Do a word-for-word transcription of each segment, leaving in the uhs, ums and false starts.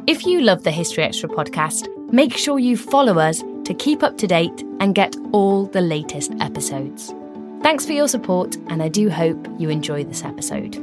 If you love the History Extra podcast, make sure you follow us to keep up to date and get all the latest episodes. Thanks for your support, and I do hope you enjoy this episode.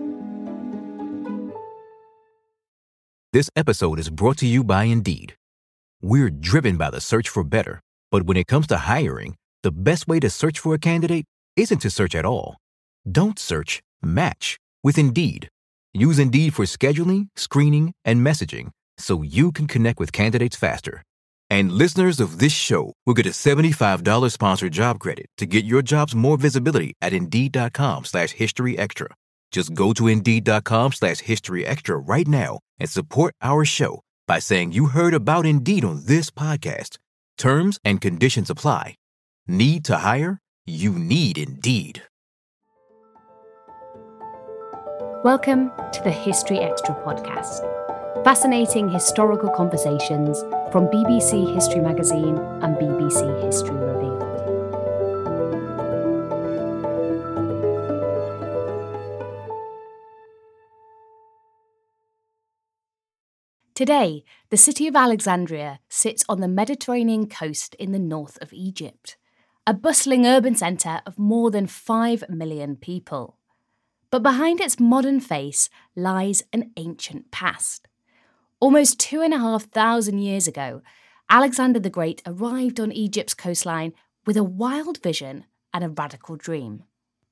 This episode is brought to you by Indeed. We're driven by the search for better, but when it comes to hiring, the best way to search for a candidate isn't to search at all. Don't search, match with Indeed. Use Indeed for scheduling, screening, and messaging so you can connect with candidates faster. And listeners of this show will get a seventy-five dollars sponsored job credit to get your jobs more visibility at Indeed.com slash History Extra. Just go to Indeed.com slash History Extra right now and support our show by saying you heard about Indeed on this podcast. Terms and conditions apply. Need to hire? You need Indeed. Welcome to the History Extra podcast. Fascinating historical conversations from B B C History Magazine and B B C History Revealed. Today, the city of Alexandria sits on the Mediterranean coast in the north of Egypt, a bustling urban centre of more than five million people. But behind its modern face lies an ancient past. Almost two and a half thousand years ago, Alexander the Great arrived on Egypt's coastline with a wild vision and a radical dream.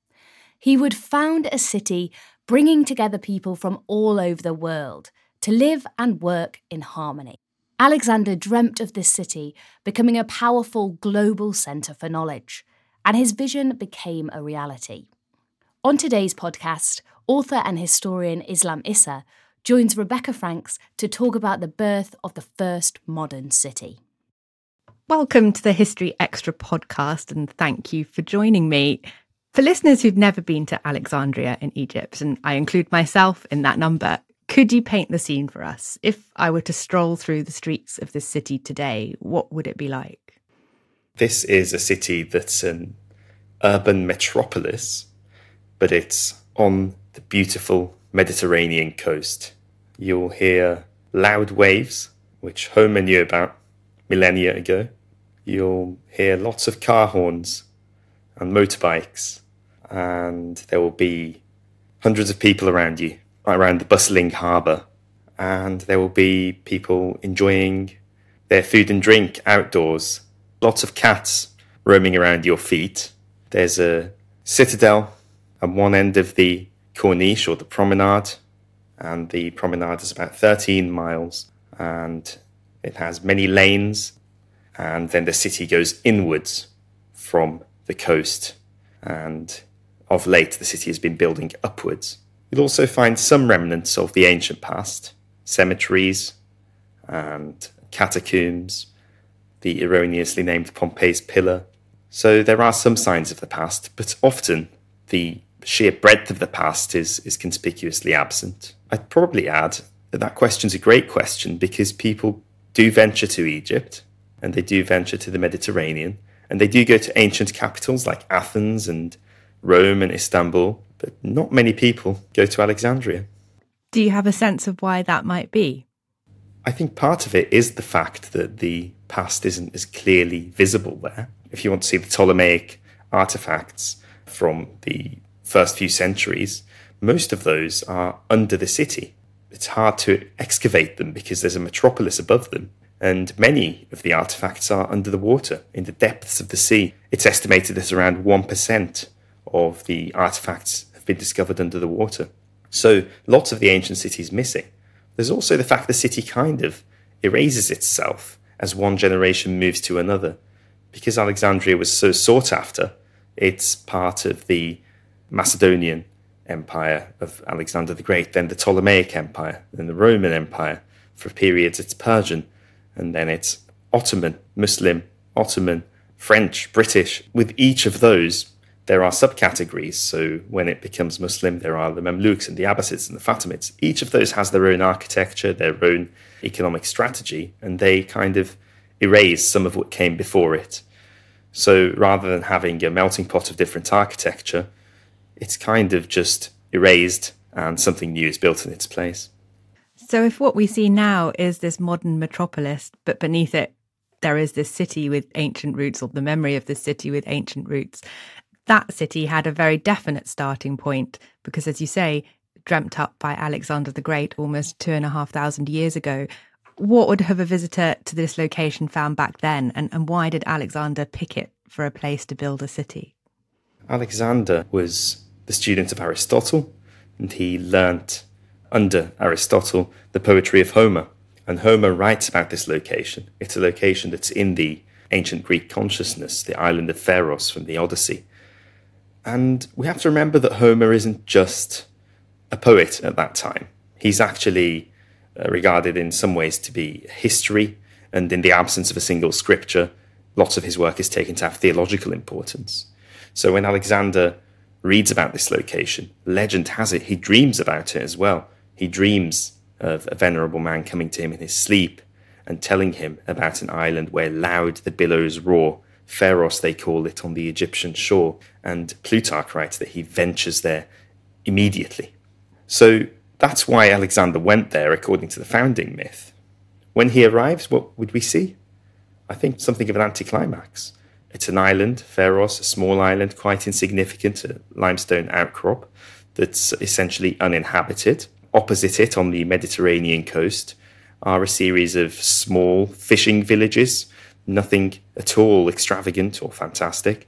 He would found a city bringing together people from all over the world to live and work in harmony. Alexander dreamt of this city becoming a powerful global centre for knowledge, and his vision became a reality. On today's podcast, author and historian Islam Issa joins Rebecca Franks to talk about the birth of the first modern city. Welcome to the History Extra podcast, and thank you for joining me. For listeners who've never been to Alexandria in Egypt, and I include myself in that number, could you paint the scene for us? If I were to stroll through the streets of this city today, what would it be like? This is a city that's an urban metropolis, but it's on the beautiful Mediterranean coast. You'll hear loud waves, which Homer knew about millennia ago. You'll hear lots of car horns and motorbikes, and there will be hundreds of people around you, around the bustling harbour, and there will be people enjoying their food and drink outdoors. Lots of cats roaming around your feet. There's a citadel at one end of the Corniche, or the promenade, and the promenade is about thirteen miles, and it has many lanes, and then the city goes inwards from the coast, and of late the city has been building upwards. You'll also find some remnants of the ancient past, cemeteries and catacombs, the erroneously named Pompey's Pillar. So there are some signs of the past, but often the sheer breadth of the past is, is conspicuously absent. I'd probably add that that question's a great question because people do venture to Egypt, and they do venture to the Mediterranean, and they do go to ancient capitals like Athens and Rome and Istanbul, but not many people go to Alexandria. Do you have a sense of why that might be? I think part of it is the fact that the past isn't as clearly visible there. If you want to see the Ptolemaic artifacts from the first few centuries, most of those are under the city. It's hard to excavate them because there's a metropolis above them, and many of the artifacts are under the water, in the depths of the sea. It's estimated that around one percent of the artifacts have been discovered under the water. So lots of the ancient city is missing. There's also the fact the city kind of erases itself as one generation moves to another. Because Alexandria was so sought after, it's part of the Macedonian Empire of Alexander the Great, then the Ptolemaic Empire, then the Roman Empire. For periods it's Persian, and then it's Ottoman, Muslim, Ottoman, French, British. With each of those, there are subcategories. So when it becomes Muslim, there are the Mamluks and the Abbasids and the Fatimids. Each of those has their own architecture, their own economic strategy, and they kind of erase some of what came before it. So rather than having a melting pot of different architecture, it's kind of just erased and something new is built in its place. So if what we see now is this modern metropolis, but beneath it there is this city with ancient roots, or the memory of this city with ancient roots, that city had a very definite starting point because, as you say, dreamt up by Alexander the Great almost two and a half thousand years ago. What would have a visitor to this location found back then, and, and why did Alexander pick it for a place to build a city? Alexander was the student of Aristotle, and he learnt under Aristotle the poetry of Homer. And Homer writes about this location. It's a location that's in the ancient Greek consciousness, the island of Pharos from the Odyssey. And we have to remember that Homer isn't just a poet at that time. He's actually uh, regarded in some ways to be history, and in the absence of a single scripture, lots of his work is taken to have theological importance. So when Alexander reads about this location, legend has it he dreams about it as well. He dreams of a venerable man coming to him in his sleep and telling him about an island where loud the billows roar. Pharos, they call it, on the Egyptian shore. And Plutarch writes that he ventures there immediately. So that's why Alexander went there, according to the founding myth. When he arrives, what would we see? I think something of an anticlimax. It's an island, Pharos, a small island, quite insignificant, a limestone outcrop that's essentially uninhabited. Opposite it, on the Mediterranean coast, are a series of small fishing villages, nothing at all extravagant or fantastic.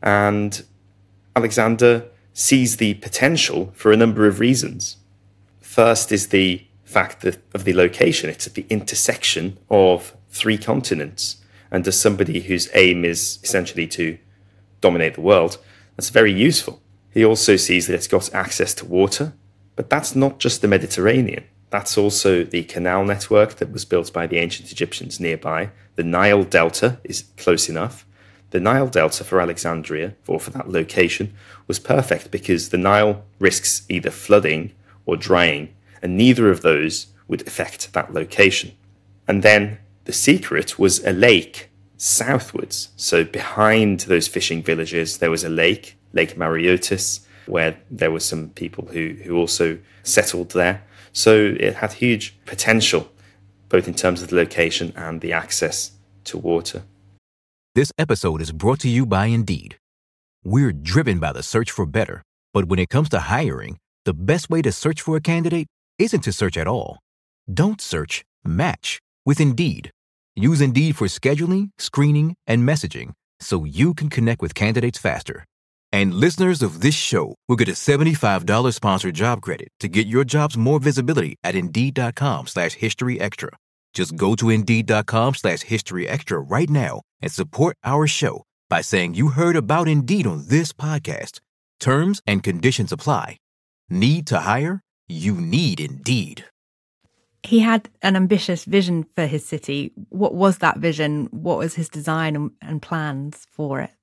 And Alexander sees the potential for a number of reasons. First is the fact that of the location. It's at the intersection of three continents. And as somebody whose aim is essentially to dominate the world, that's very useful. He also sees that it's got access to water, but that's not just the Mediterranean. That's also the canal network that was built by the ancient Egyptians nearby. The Nile Delta is close enough. The Nile Delta for Alexandria, or for that location, was perfect because the Nile risks either flooding or drying, and neither of those would affect that location. And then the secret was a lake southwards. So behind those fishing villages, there was a lake, Lake Mareotis, where there were some people who, who also settled there. So it had huge potential, both in terms of the location and the access to water. This episode is brought to you by Indeed. We're driven by the search for better, but when it comes to hiring, the best way to search for a candidate isn't to search at all. Don't search, match with Indeed. Use Indeed for scheduling, screening, and messaging so you can connect with candidates faster. And listeners of this show will get a seventy-five dollars sponsored job credit to get your jobs more visibility at Indeed.com slash History Extra. Just go to Indeed.com slash History Extra right now and support our show by saying you heard about Indeed on this podcast. Terms and conditions apply. Need to hire? You need Indeed. He had an ambitious vision for his city. What was that vision? What was his design and, and plans for it?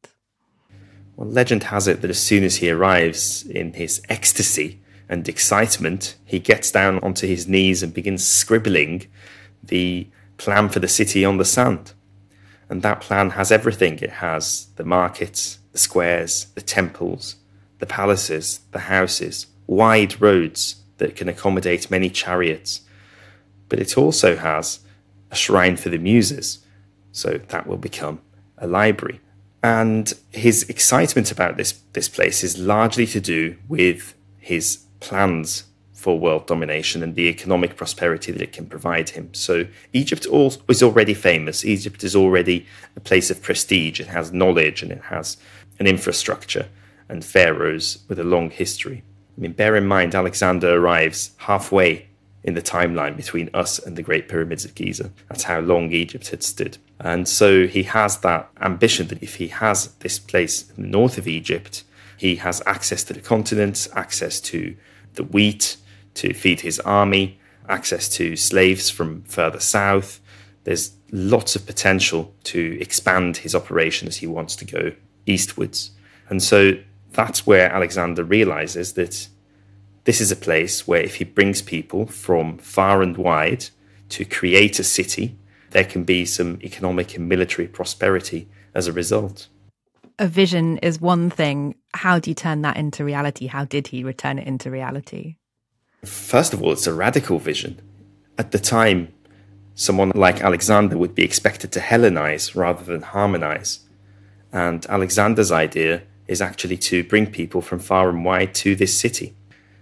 Well, legend has it that as soon as he arrives, in his ecstasy and excitement, he gets down onto his knees and begins scribbling the plan for the city on the sand. And that plan has everything. It has the markets, the squares, the temples, the palaces, the houses, wide roads that can accommodate many chariots. But it also has a shrine for the muses, so that will become a library. And his excitement about this, this place is largely to do with his plans for world domination and the economic prosperity that it can provide him. So Egypt is already famous. Egypt is already a place of prestige. It has knowledge and it has an infrastructure and pharaohs with a long history. I mean, bear in mind, Alexander arrives halfway in the timeline between us and the Great Pyramids of Giza. That's how long Egypt had stood. And so he has that ambition that if he has this place in the north of Egypt, he has access to the continent, access to the wheat to feed his army, access to slaves from further south. There's lots of potential to expand his operation as he wants to go eastwards. And so that's where Alexander realizes that this is a place where if he brings people from far and wide to create a city, there can be some economic and military prosperity as a result. A vision is one thing. How do you turn that into reality? How did he return it into reality? First of all, it's a radical vision. At the time, someone like Alexander would be expected to Hellenize rather than harmonize. And Alexander's idea is actually to bring people from far and wide to this city.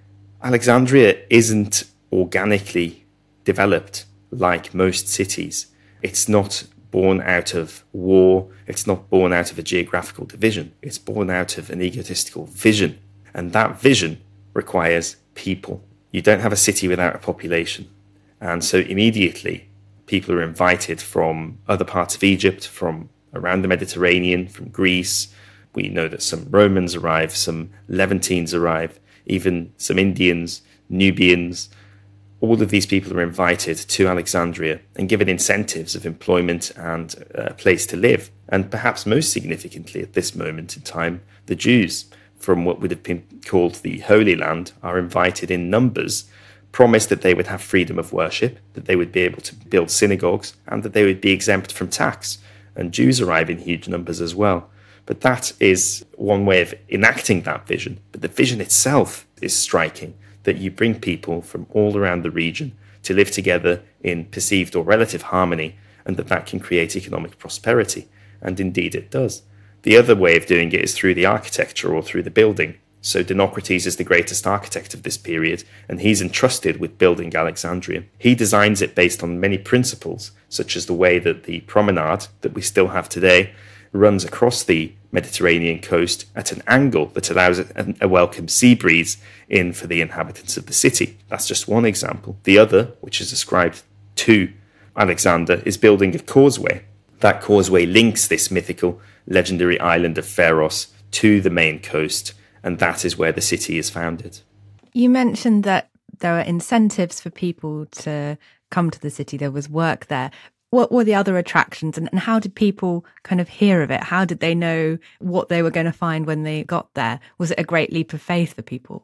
Alexandria isn't organically developed like most cities. It's not born out of war. It's not born out of a geographical division. It's born out of an egotistical vision. And that vision requires people. You don't have a city without a population. And so immediately, people are invited from other parts of Egypt, from around the Mediterranean, from Greece. We know that some Romans arrive, some Levantines arrive, even some Indians, Nubians. All of these people are invited to Alexandria and given incentives of employment and a place to live. And perhaps most significantly at this moment in time, the Jews from what would have been called the Holy Land are invited in numbers, promised that they would have freedom of worship, that they would be able to build synagogues, and that they would be exempt from tax. And Jews arrive in huge numbers as well. But that is one way of enacting that vision. But the vision itself is striking, that you bring people from all around the region to live together in perceived or relative harmony, and that that can create economic prosperity. And indeed it does. The other way of doing it is through the architecture or through the building. So Dinocrates is the greatest architect of this period, and he's entrusted with building Alexandria. He designs it based on many principles, such as the way that the promenade that we still have today runs across the Mediterranean coast at an angle that allows a, a welcome sea breeze in for the inhabitants of the city. That's just one example. The other, which is ascribed to Alexander, is building a causeway. That causeway links this mythical, legendary island of Pharos to the main coast, and that is where the city is founded. You mentioned that there are incentives for people to come to the city. There was work there. What were the other attractions, and, and how did people kind of hear of it? How did they know what they were going to find when they got there? Was it a great leap of faith for people?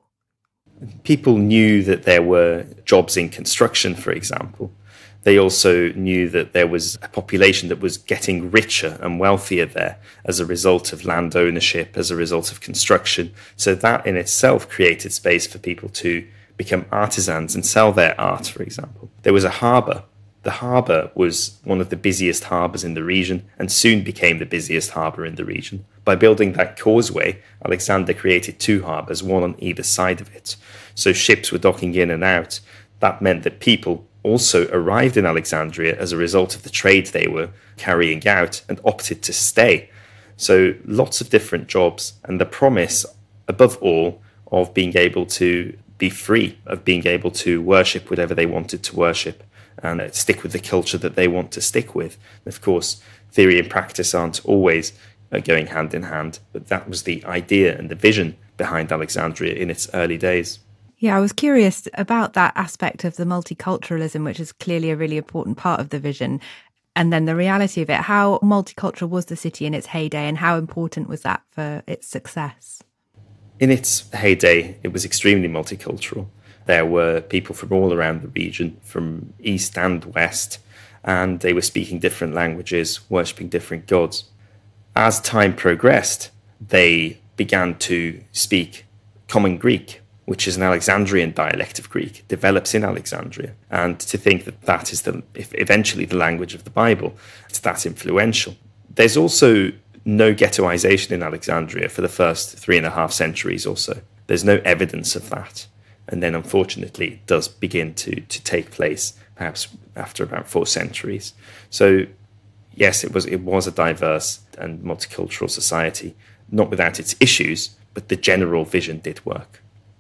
People knew that there were jobs in construction, for example. They also knew that there was a population that was getting richer and wealthier there as a result of land ownership, as a result of construction. So that in itself created space for people to become artisans and sell their art, for example. There was a harbour. The harbour was one of the busiest harbours in the region and soon became the busiest harbour in the region. By building that causeway, Alexander created two harbours, one on either side of it. So ships were docking in and out. That meant that people also arrived in Alexandria as a result of the trade they were carrying out and opted to stay. So lots of different jobs, and the promise, above all, of being able to be free, of being able to worship whatever they wanted to worship and stick with the culture that they want to stick with. And of course, theory and practice aren't always going hand in hand, but that was the idea and the vision behind Alexandria in its early days. Yeah, I was curious about that aspect of the multiculturalism, which is clearly a really important part of the vision, and then the reality of it. How multicultural was the city in its heyday, and how important was that for its success? In its heyday, it was extremely multicultural. There were people from all around the region, from east and west, and they were speaking different languages, worshipping different gods. As time progressed, they began to speak Common Greek, which is an Alexandrian dialect of Greek, develops in Alexandria. And to think that that is the, eventually the language of the Bible, it's that influential. There's also no ghettoization in Alexandria for the first three and a half centuries or so. There's no evidence of that. And then, unfortunately, it does begin to, to take place, perhaps after about four centuries. So, yes, it was it was a diverse and multicultural society, not without its issues, but the general vision did work.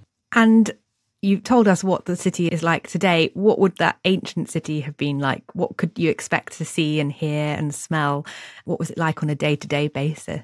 And you've told us what the city is like today. What would that ancient city have been like? What could you expect to see and hear and smell? What was it like on a day-to-day basis?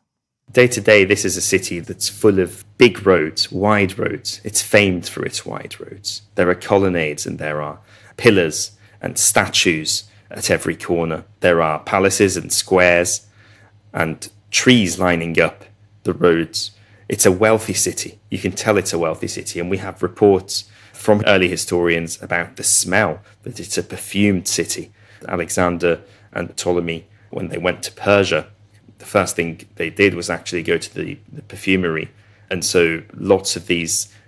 Day to day, this is a city that's full of big roads, wide roads. It's famed for its wide roads. There are colonnades and there are pillars and statues at every corner. There are palaces and squares and trees lining up the roads. It's a wealthy city. You can tell it's a wealthy city. And we have reports from early historians about the smell, that it's a perfumed city. Alexander and Ptolemy, when they went to Persia, the first thing they did was actually go to the, the perfumery. And so lots of these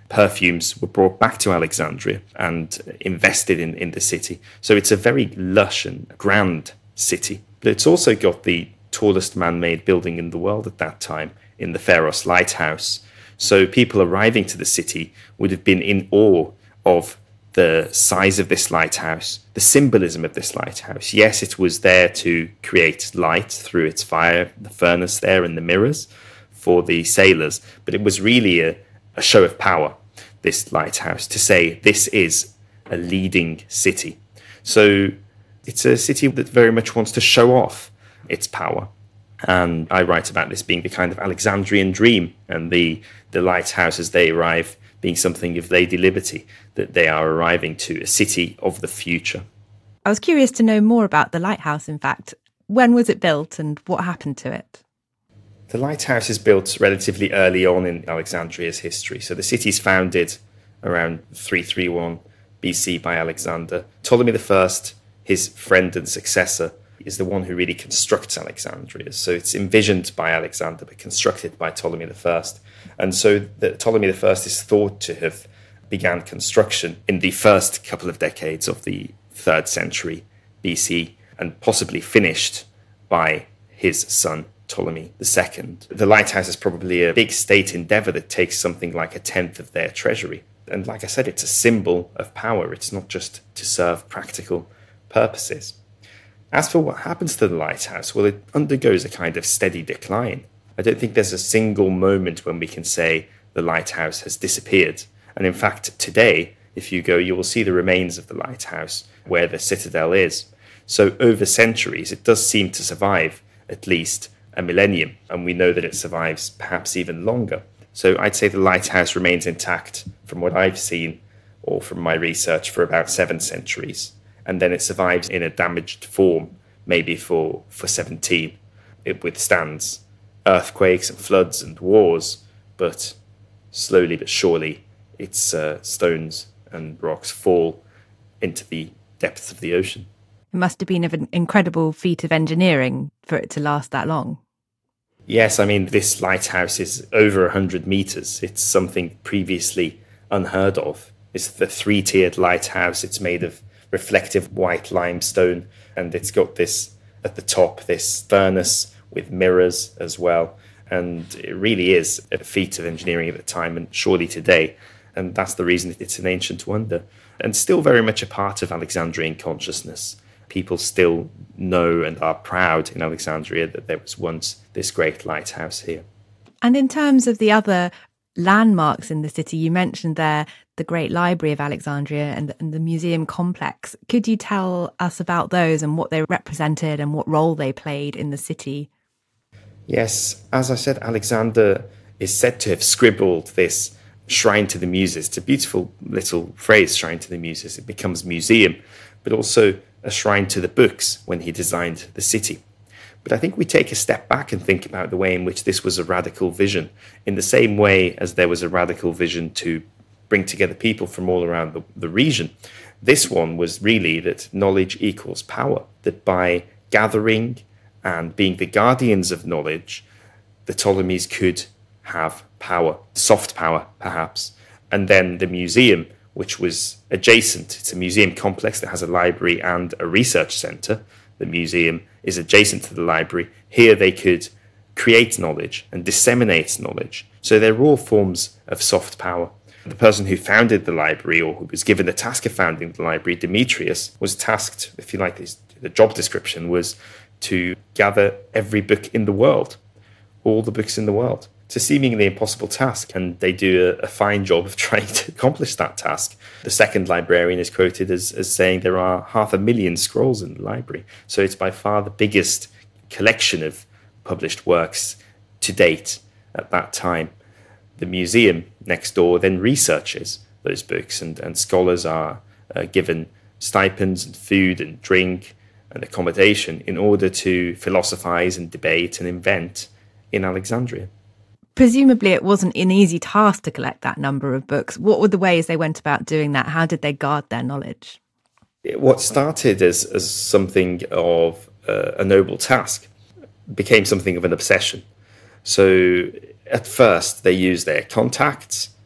perfumes were brought back to Alexandria and invested in, in the city. So it's a very lush and grand city. But it's also got the tallest man-made building in the world at that time, in the Pharos Lighthouse. So people arriving to the city would have been in awe of the size of this lighthouse, the symbolism of this lighthouse. Yes, it was there to create light through its fire, the furnace there and the mirrors for the sailors, but it was really a, a show of power, this lighthouse, to say this is a leading city. So it's a city that very much wants to show off its power. And I write about this being the kind of Alexandrian dream, and the, the lighthouse as they arrive being something of Lady Liberty, that they are arriving to a city of the future. I was curious to know more about the lighthouse, in fact. When was it built and what happened to it? The lighthouse is built relatively early on in Alexandria's history. So the city is founded around three thirty-one B C by Alexander. Ptolemy the First, his friend and successor, is the one who really constructs Alexandria. So it's envisioned by Alexander, but constructed by Ptolemy the First. And so the, Ptolemy the First is thought to have began construction in the first couple of decades of the third century B C, and possibly finished by his son, Ptolemy the Second. The lighthouse is probably a big state endeavor that takes something like a tenth of their treasury. And like I said, it's a symbol of power. It's not just to serve practical purposes. As for what happens to the lighthouse, well, it undergoes a kind of steady decline. I don't think there's a single moment when we can say the lighthouse has disappeared. And in fact, today, if you go, you will see the remains of the lighthouse where the citadel is. So over centuries, it does seem to survive at least a millennium, and we know that it survives perhaps even longer. So I'd say the lighthouse remains intact from what I've seen, or from my research, for about seven centuries. And then it survives in a damaged form, maybe for, for seventeen. It withstands earthquakes and floods and wars, but slowly but surely its uh, stones and rocks fall into the depths of the ocean. It must have been an incredible feat of engineering for it to last that long. Yes, I mean, this lighthouse is over one hundred metres. It's something previously unheard of. It's the three-tiered lighthouse. It's made of reflective white limestone, and it's got this, at the top, this furnace with mirrors as well. And it really is a feat of engineering at the time, and surely today. And that's the reason it's an ancient wonder, and still very much a part of Alexandrian consciousness. People still know and are proud in Alexandria that there was once this great lighthouse here. And in terms of the other landmarks in the city, you mentioned there the Great Library of Alexandria and, and the museum complex. Could you tell us about those and what they represented and what role they played in the city? Yes, as I said, Alexander is said to have scribbled this Shrine to the Muses. It's a beautiful little phrase, Shrine to the Muses. It becomes museum, but also a shrine to the books when he designed the city. But I think we take a step back and think about the way in which this was a radical vision, in the same way as there was a radical vision to bring together people from all around the, the region. This one was really that knowledge equals power, that by gathering and being the guardians of knowledge, the Ptolemies could have power, soft power perhaps. And then the museum, which was adjacent. It's a museum complex that has a library and a research centre. The museum is adjacent to the library. Here they could create knowledge and disseminate knowledge. So they're all forms of soft power. The person who founded the library, or who was given the task of founding the library, Demetrius, was tasked, if you like, his, the job description was to gather every book in the world, all the books in the world. It's a seemingly impossible task, and they do a, a fine job of trying to accomplish that task. The second librarian is quoted as, as saying there are half a million scrolls in the library. So it's by far the biggest collection of published works to date at that time. The museum next door then researches those books, and, and scholars are uh, given stipends and food and drink and accommodation in order to philosophize and debate and invent in Alexandria. Presumably it wasn't an easy task to collect that number of books. What were the ways they went about doing that? How did they guard their knowledge? What started as, as something of uh, a noble task became something of an obsession. So at first they used their contacts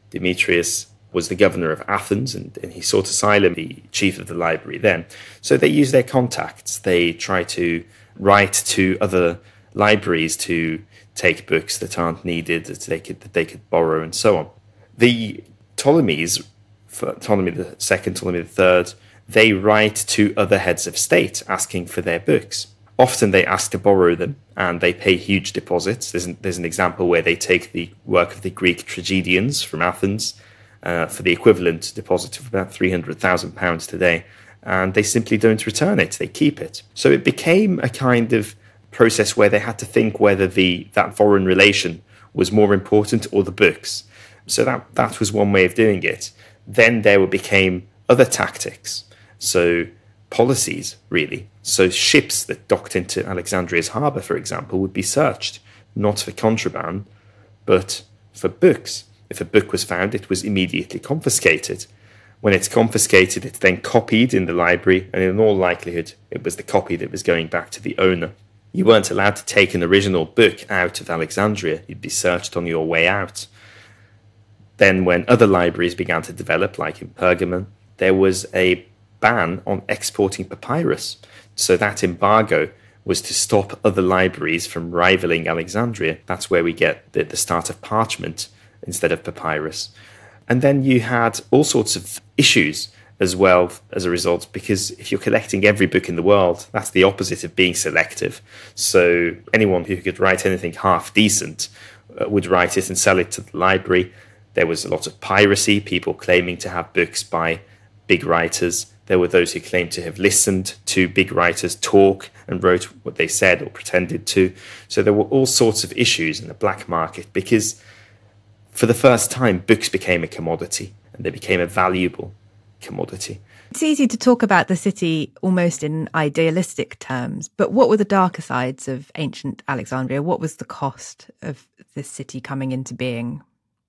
Demetrius was the governor of Athens, and, and he sought asylum, the chief of the library then. So they use their contacts. They try to write to other libraries to take books that aren't needed, that they could, that they could borrow, and so on. The Ptolemies, Ptolemy the Second, Ptolemy the Third, they write to other heads of state asking for their books. Often they ask to borrow them, and they pay huge deposits. There's an, there's an example where they take the work of the Greek tragedians from Athens uh, for the equivalent deposit of about three hundred thousand pounds today, and they simply don't return it. They keep it. So it became a kind of process where they had to think whether the that foreign relation was more important or the books. So that, that was one way of doing it. Then there became other tactics. So policies, really. So ships that docked into Alexandria's harbour, for example, would be searched, not for contraband, but for books. If a book was found, it was immediately confiscated. When it's confiscated, it's then copied in the library, and in all likelihood, it was the copy that was going back to the owner. You weren't allowed to take an original book out of Alexandria. You'd be searched on your way out. Then when other libraries began to develop, like in Pergamon, there was a ban on exporting papyrus. So that embargo was to stop other libraries from rivaling Alexandria. That's where we get the, the start of parchment instead of papyrus. And then you had all sorts of issues as well as a result, because if you're collecting every book in the world, that's the opposite of being selective. So anyone who could write anything half decent uh, would write it and sell it to the library. There was a lot of piracy, people claiming to have books by big writers. There were those who claimed to have listened to big writers talk and wrote what they said or pretended to. So there were all sorts of issues in the black market, because for the first time, books became a commodity, and they became a valuable commodity. It's easy to talk about the city almost in idealistic terms, but what were the darker sides of ancient Alexandria? What was the cost of this city coming into being?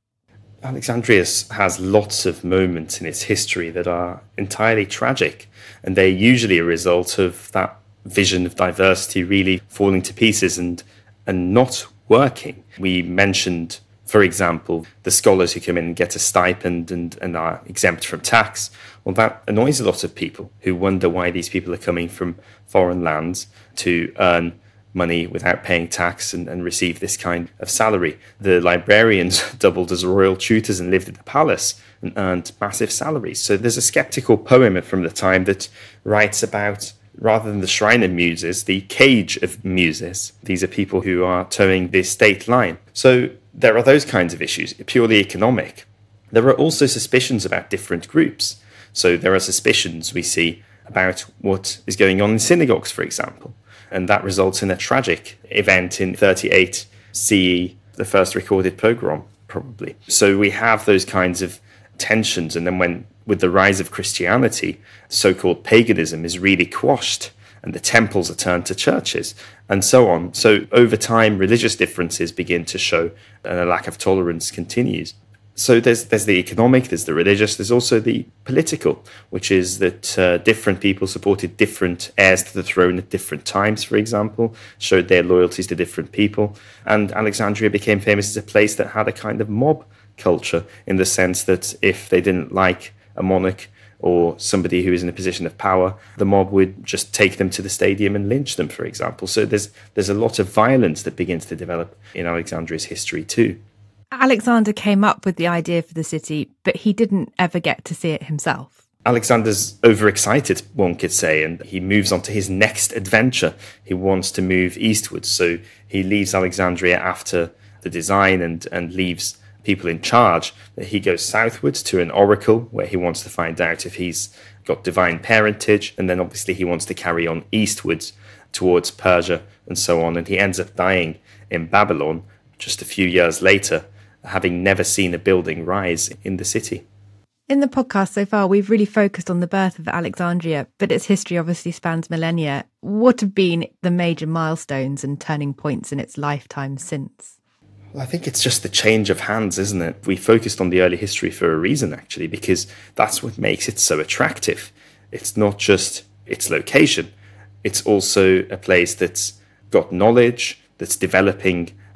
Alexandria has lots of moments in its history that are entirely tragic, and they're usually a result of that vision of diversity really falling to pieces and and not working. We mentioned, for example, the scholars who come in and get a stipend and, and are exempt from tax. Well, that annoys a lot of people who wonder why these people are coming from foreign lands to earn money without paying tax and, and receive this kind of salary. The librarians doubled as royal tutors and lived at the palace and earned massive salaries. So there's a skeptical poem from the time that writes about, rather than the shrine of muses, the cage of muses. These are people who are towing the state line. So there are those kinds of issues, purely economic. There are also suspicions about different groups. So there are suspicions we see about what is going on in synagogues, for example. And that results in a tragic event in thirty-eight C E, the first recorded pogrom, probably. So we have those kinds of tensions. And then when, with the rise of Christianity, so-called paganism is really quashed, and the temples are turned to churches, and so on. So over time, religious differences begin to show, and a lack of tolerance continues. So there's there's the economic, there's the religious, there's also the political, which is that uh, different people supported different heirs to the throne at different times, for example, showed their loyalties to different people. And Alexandria became famous as a place that had a kind of mob culture, in the sense that if they didn't like a monarch or somebody who is in a position of power, the mob would just take them to the stadium and lynch them, for example. So there's there's a lot of violence that begins to develop in Alexandria's history too. Alexander came up with the idea for the city, but he didn't ever get to see it himself. Alexander's overexcited, one could say, and he moves on to his next adventure. He wants to move eastwards, so he leaves Alexandria after the design and, and leaves people in charge. He goes southwards to an oracle where he wants to find out if he's got divine parentage, and then obviously he wants to carry on eastwards towards Persia and so on, and he ends up dying in Babylon just a few years later, having never seen a building rise in the city. In the podcast so far, we've really focused on the birth of Alexandria, but its history obviously spans millennia. What have been the major milestones and turning points in its lifetime since? Well, I think it's just the change of hands, isn't it? We focused on the early history for a reason, actually, because that's what makes it so attractive. It's not just its location. It's also a place that's got knowledge, that's developing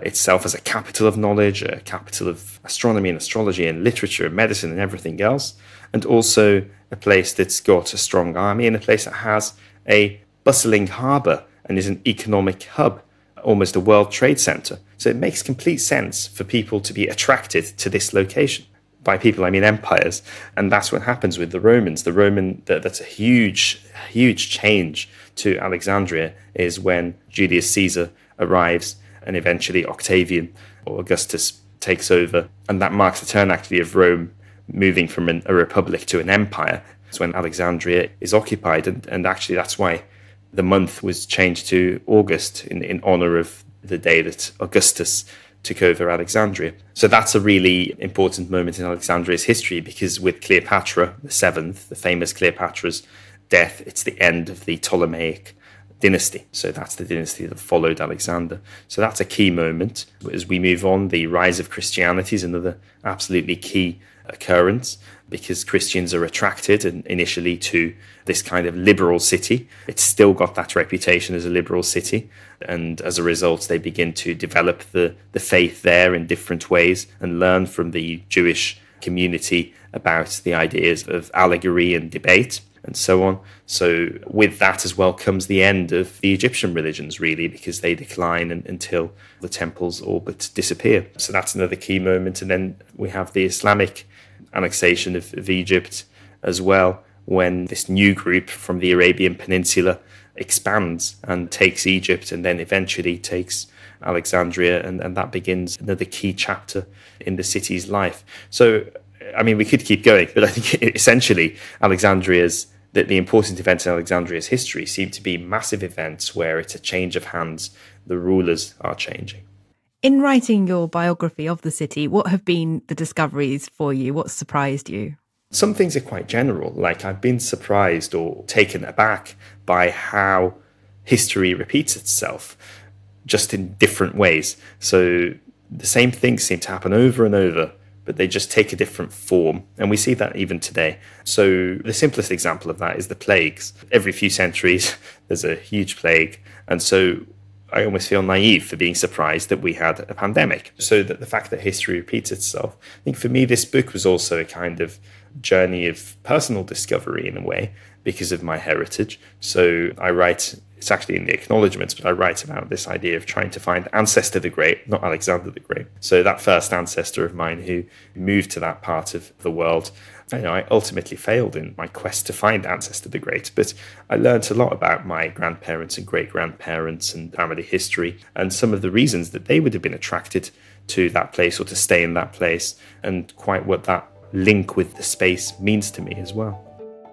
itself as a capital of knowledge, a capital of astronomy and astrology and literature and medicine and everything else, and also a place that's got a strong army and a place that has a bustling harbour and is an economic hub, almost a world trade centre. So it makes complete sense for people to be attracted to this location. By people, I mean empires. And that's what happens with the Romans. The Roman, that's a huge, huge change to Alexandria, is when Julius Caesar arrives and eventually Octavian or Augustus takes over. And that marks the turn, actually, of Rome moving from an, a republic to an empire. It's when Alexandria is occupied. And, and actually, that's why the month was changed to August in, in honour of the day that Augustus took over Alexandria. So that's a really important moment in Alexandria's history, because with Cleopatra the seventh, the famous Cleopatra's death, it's the end of the Ptolemaic dynasty. So that's the dynasty that followed Alexander. So that's a key moment. As we move on, the rise of Christianity is another absolutely key occurrence, because Christians are attracted initially to this kind of liberal city. It's still got that reputation as a liberal city, and as a result they begin to develop the, the faith there in different ways and learn from the Jewish community about the ideas of allegory and debate and so on. So with that as well comes the end of the Egyptian religions, really, because they decline and, until the temples all but disappear. So that's another key moment. And then we have the Islamic annexation of, of Egypt as well, when this new group from the Arabian Peninsula expands and takes Egypt and then eventually takes Alexandria, and, and that begins another key chapter in the city's life. So, I mean, we could keep going, but I think essentially Alexandria's, that the important events in Alexandria's history seem to be massive events where it's a change of hands, the rulers are changing. In writing your biography of the city, what have been the discoveries for you? What surprised you? Some things are quite general, like I've been surprised or taken aback by how history repeats itself, just in different ways. So the same things seem to happen over and over, but they just take a different form. And we see that even today. So the simplest example of that is the plagues. Every few centuries, there's a huge plague. And so I almost feel naive for being surprised that we had a pandemic. So that the fact that history repeats itself, I think for me, this book was also a kind of journey of personal discovery in a way, because of my heritage. So I write, it's actually in the acknowledgements, but I write about this idea of trying to find Ancestor the Great, not Alexander the Great. So that first ancestor of mine who moved to that part of the world. You know, I ultimately failed in my quest to find Ancestor the Great, but I learned a lot about my grandparents and great-grandparents and family history, and some of the reasons that they would have been attracted to that place or to stay in that place, and quite what that link with the space means to me as well.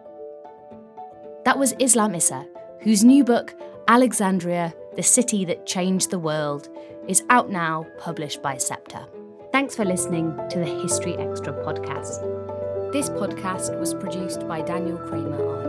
That was Islam Issa, whose new book, Alexandria, the City That Changed the World, is out now, published by Scepter. Thanks for listening to the History Extra podcast. This podcast was produced by Daniel Kramer on